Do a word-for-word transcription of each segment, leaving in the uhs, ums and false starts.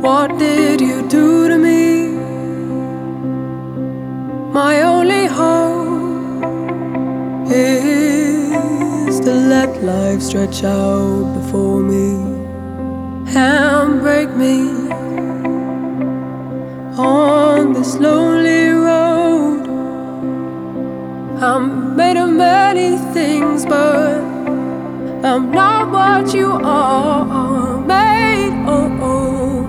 What did you do to me? My only hope is to let life stretch out before me and break me on this lonely road. I'm made of many things, but I'm not what you are made of.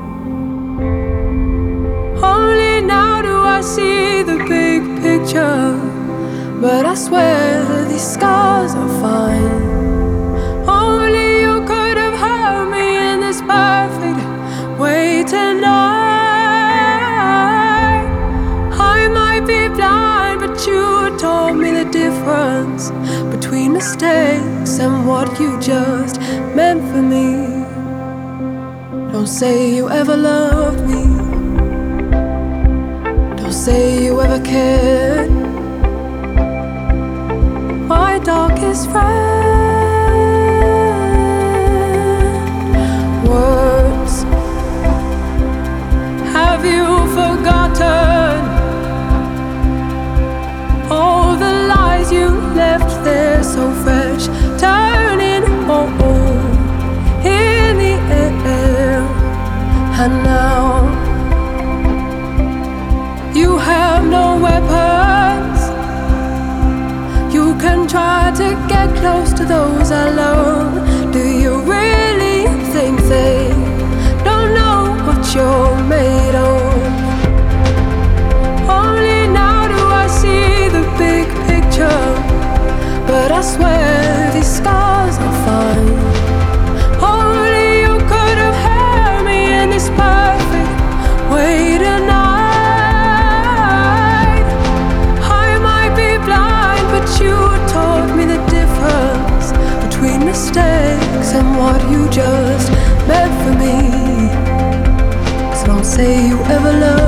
Only now do I see the big picture, but I swear these scars are fine. Only you could have hurt me in this perfect way tonight. I might be blind, but you told me the difference between mistakes and what you just meant for me. Don't say you ever loved me. Don't say you ever cared. My darkest friend. Words. Have you forgotten all the lies you left there so fresh, turning old in the air? And now you have no weapons. You can try to get close to those I love. Do you really think they don't know what you're made of? Only now do I see the big picture, but I swear these scars are fine. Only you could have held me in this perfect way tonight. I might be blind, but you taught me the difference between mistakes and what you just meant for me. So don't say you ever loved